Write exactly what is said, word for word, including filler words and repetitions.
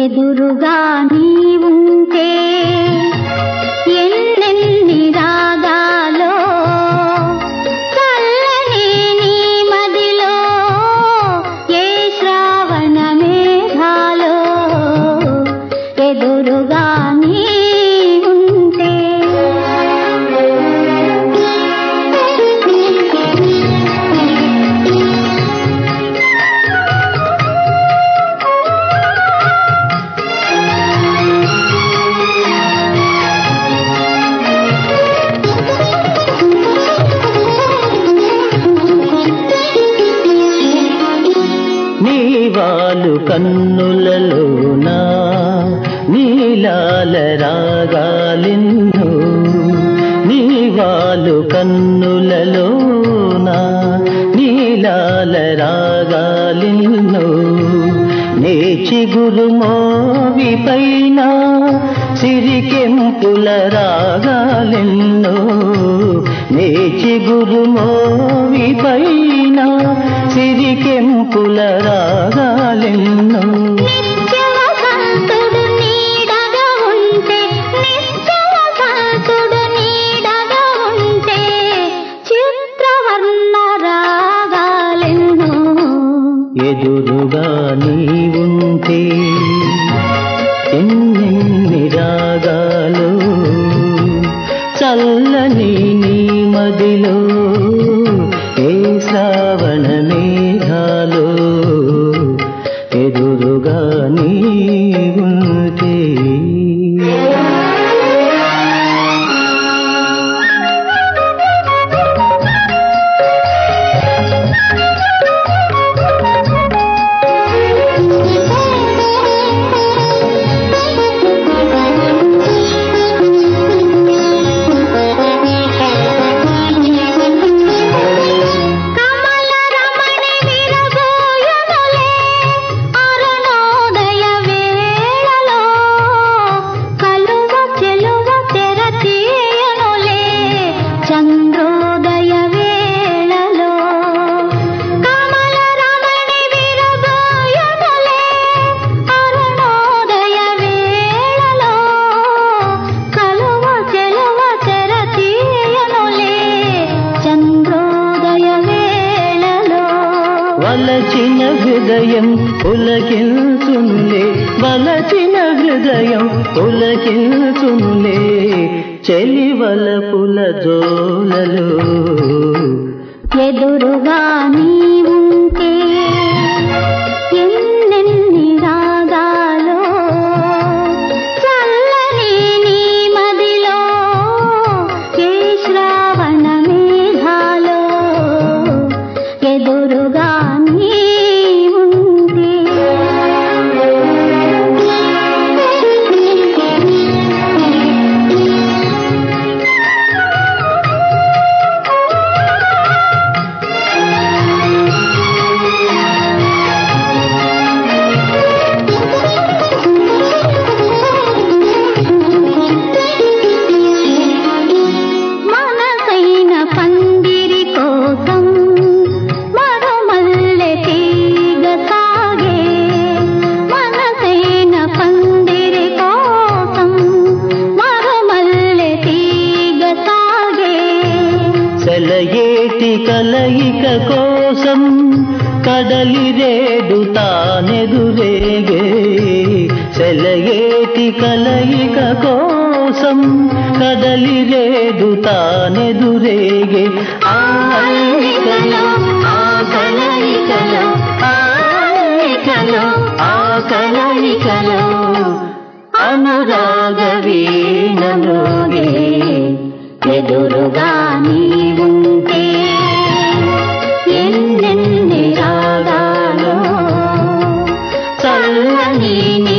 ఎదురుగా నీవుంటే ఎన్నెన్ని రాగాలో చల్లని నీ మదిలో ఏ శ్రావణ మేఘాలో ఎదురుగా నీవుంటే నీవాలు కన్నులలోనా నీలాల రాగాలిన్నో నీవాలు కన్నులలోనా నీలాల రాగాలిన్నో నే చిగురు మోవి పైన సిరికెంపుల రాగాలిన్నో నే చిగురు మోవి పైన సిరికెంపుల రాగాలెన్నో నిత్యవసంతుడు నీడగా ఉంటే నిత్యవసంతుడు నీడగా ఉంటే చిత్రవర్ణ రాగాలెన్నో ఎదురుగా నీవుంటే ఎన్నెన్ని రాగాలు చల్లని నీ మదిలో ఏ శ్రావణ మేఘాలో ఎదురుగా నీవుంటే చంద్రోదయ వేళలో కమల రమణి విరబోయనులే అరుణోదయ వేళలో కలువ చెలువ తెర తీయనులే చంద్రోదయ వేళలో వలచిన హృదయం పులకిల్చునులే వలచిన హృదయం పులకిల్చునులే చెలివలపుల జోలలో ఎదురుగా నీవుంటే ఎన్నెన్ని రాగాలో చల్లని నీ మదిలో ఏ శ్రావణ మేఘాలో ఎదురుగా సెలయేటి కలయిక కోసం కడలి రేడు తానెదురేగే సెలయేటి కలయిక కోసం కడలి రేడు తానెదురేగే ఆ కలయికలో ఆ కలయికలో ఆ కలయికలో ఆ కలయికలో అనురాగ వీణలోగే ఎదురుగా నీవుంటే ఎన్నెన్ని రాగాలో చల్లని